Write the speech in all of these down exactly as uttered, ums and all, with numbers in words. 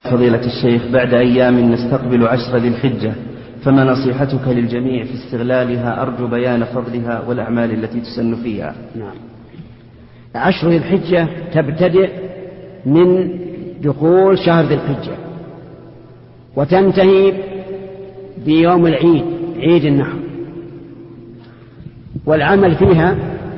فضيلة الشيخ، بعد أيام نستقبل عشر ذي الحجة، فما نصيحتك للجميع في استغلالها؟ أرجو بيان فضلها والأعمال التي تسن فيها. نعم. عشر ذي الحجة تبتدئ من دخول شهر ذي الحجة وتنتهي بيوم العيد، عيد النحر. والعمل فيها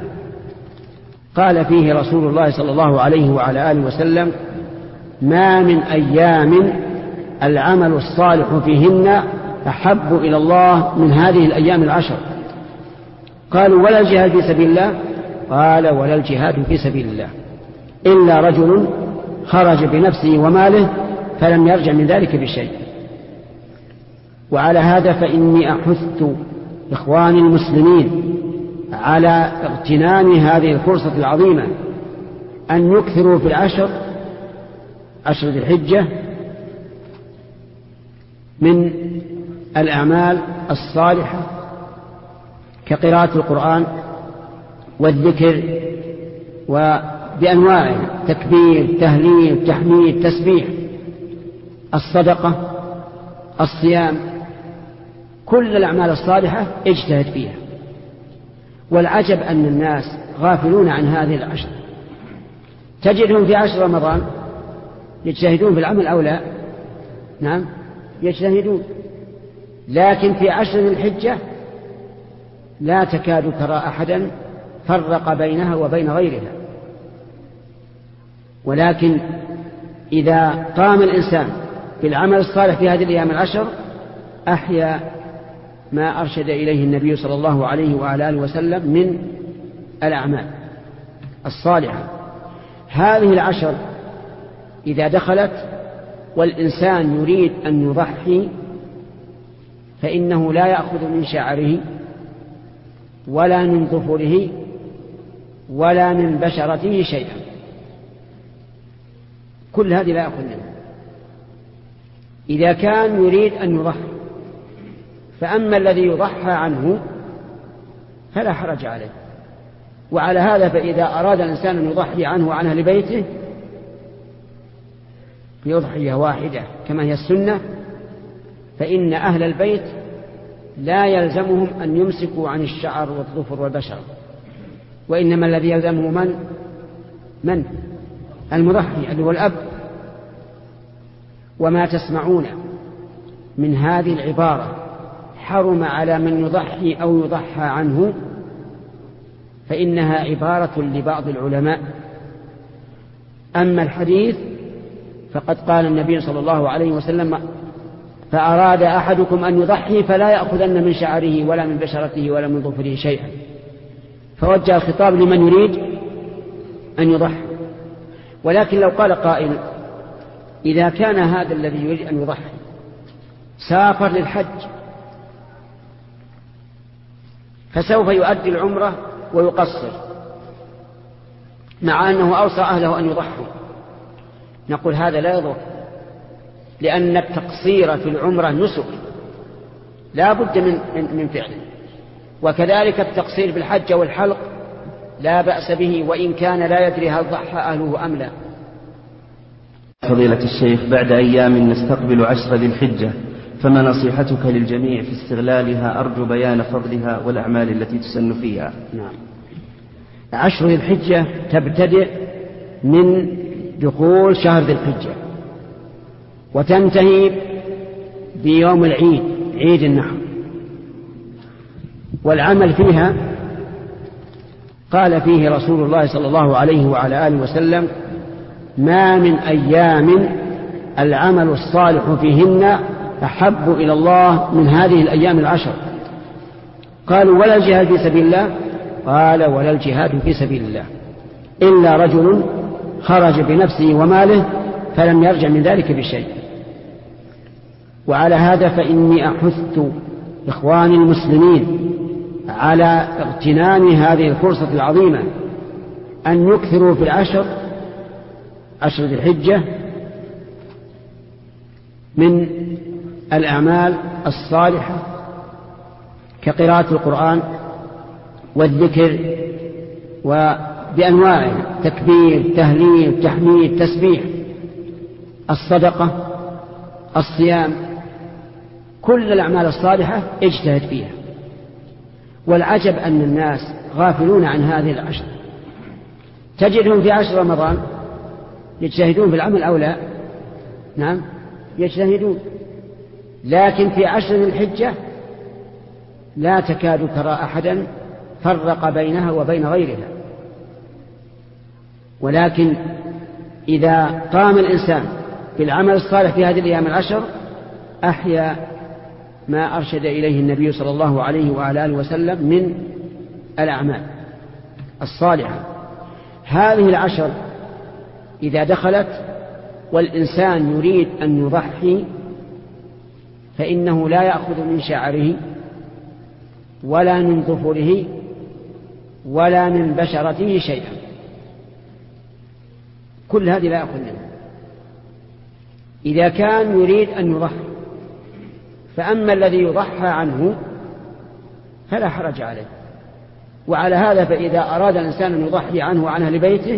قال فيه رسول الله صلى الله عليه وعلى آله وسلم: ما من أيام العمل الصالح فيهن أحب إلى الله من هذه الأيام العشر. قالوا: ولا الجهاد في سبيل الله؟ قال: ولا الجهاد في سبيل الله إلا رجل خرج بنفسه وماله فلم يرجع من ذلك بشيء. وعلى هذا فإني أحث إخواني المسلمين على اغتنام هذه الفرصة العظيمة، أن يكثروا في العشر عشر ذي الحجة من الأعمال الصالحة كقراءة القرآن والذكر وبأنواعه: تكبير، تهليل، تحميد، تسبيح، الصدقة، الصيام. كل الأعمال الصالحة اجتهد فيها. والعجب أن الناس غافلون عن هذه العشر، تجدهم في عشر رمضان يجتهدون في العمل أو لا؟ نعم يجتهدون، لكن في عشر ذي الحجة لا تكاد ترى أحدا فرق بينها وبين غيرها. ولكن إذا قام الإنسان بالعمل الصالح في هذه الأيام العشر أحيا ما أرشد إليه النبي صلى الله عليه وعلى آله وسلم من الأعمال الصالحة. هذه العشر إذا دخلت والإنسان يريد أن يضحي فإنه لا يأخذ من شعره ولا من ظفره ولا من بشرته شيئا، كل هذه لا يأخذ منه إذا كان يريد أن يضحي. فأما الذي يضحى عنه فلا حرج عليه. وعلى هذا فإذا أراد الإنسان أن يضحي عنه وعن أهل بيته يضحية واحدة كما هي السنة، فإن أهل البيت لا يلزمهم أن يمسكوا عن الشعر والظفر والبشر، وإنما الذي يلزمه من؟ من؟ المضحي اللي هو الأب. وما تسمعون من هذه العبارة حرم على من يضحي أو يضحى عنه فإنها عبارة لبعض العلماء. أما الحديث فقد قال النبي صلى الله عليه وسلم: فأراد أحدكم أن يضحي فلا يأخذن من شعره ولا من بشرته ولا من ظفره شيئا. فوجه الخطاب لمن يريد أن يضحي. ولكن لو قال قائل: إذا كان هذا الذي يريد أن يضحي سافر للحج فسوف يؤدي العمرة ويقصر مع أنه أوصى أهله أن يضحوا، نقول هذا لا يضر، لأن التقصير في العمرة نسك لا بد من, من فعله. وكذلك التقصير في الحج والحلق لا بأس به وإن كان لا يدري هل ضحى أهله أم لا. فضيلة الشيخ، بعد أيام نستقبل عشر ذي الحجة، فما نصيحتك للجميع في استغلالها؟ أرجو بيان فضلها والأعمال التي تسن فيها. نعم. عشر ذي الحجة تبتدئ من دخول شهر ذي الحجة وتنتهي بيوم العيد، عيد النحر. والعمل فيها قال فيه رسول الله صلى الله عليه وعلى آله وسلم: ما من أيام العمل الصالح فيهن أحب إلى الله من هذه الأيام العشر. قالوا: ولا الجهاد في سبيل الله؟ قال: ولا الجهاد في سبيل الله إلا رجل خرج بنفسه وماله فلم يرجع من ذلك بشيء. وعلى هذا فإني أحث إخواني المسلمين على اغتنام هذه الفرصة العظيمة، أن يكثروا في العشر عشر ذي الحجة من الأعمال الصالحة كقراءة القرآن والذكر وبأنواعه: تكبير، تهليل، تحميد، تسبيح، الصدقة، الصيام، كل الأعمال الصالحة اجتهد فيها. والعجب أن الناس غافلون عن هذه العشر، تجدهم في عشر رمضان يجتهدون في العمل أو لا؟ نعم يجتهدون، لكن في عشر ذي الحجة لا تكاد ترى أحدا فرق بينها وبين غيرها. ولكن إذا قام الإنسان بالعمل الصالح في هذه الأيام العشر أحيا ما أرشد إليه النبي صلى الله عليه وعلى آله وسلم من الأعمال الصالحة. هذه العشر إذا دخلت والإنسان يريد أن يضحي فإنه لا يأخذ من شعره ولا من ظفره ولا من بشرته شيئا، كل هذه لا يأخذ منه إذا كان يريد أن يضحي. فأما الذي يضحى عنه فلا حرج عليه. وعلى هذا فإذا أراد الإنسان أن يضحي عنه وعن أهل بيته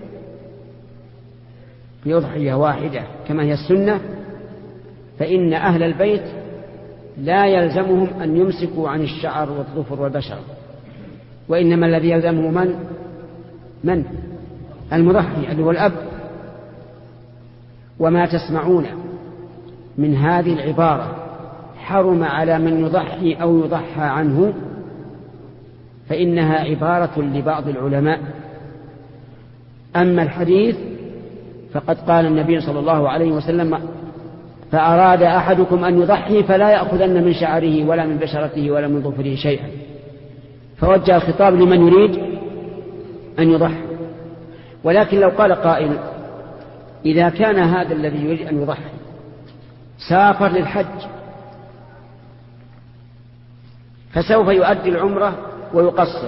بأضحية واحدة كما هي السنة، فإن أهل البيت لا يلزمهم أن يمسكوا عن الشعر والظفر والبشر، وإنما الذي يلزمه من؟ من؟ المضحي اللي هو الأب. وما تسمعون من هذه العبارة حرم على من يضحي أو يضحى عنه فإنها عبارة لبعض العلماء. أما الحديث فقد قال النبي صلى الله عليه وسلم: فأراد أحدكم أن يضحي فلا يأخذن من شعره ولا من بشرته ولا من ظفره شيئا، فوجه الخطاب لمن يريد أن يضحي. ولكن لو قال قائل: إذا كان هذا الذي يريد أن يضحي سافر للحج فسوف يؤدي العمرة ويقصر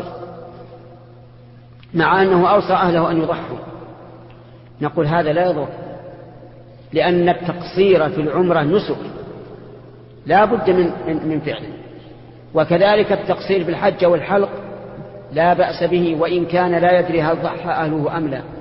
مع أنه أوصى أهله أن يضحوا، نقول هذا لا يضر، لأن التقصير في العمرة نسك لا بد من, من, من فعله. وكذلك التقصير في الحج والحلق لا بأس به وإن كان لا يدري هل ضحى أهله أم لا.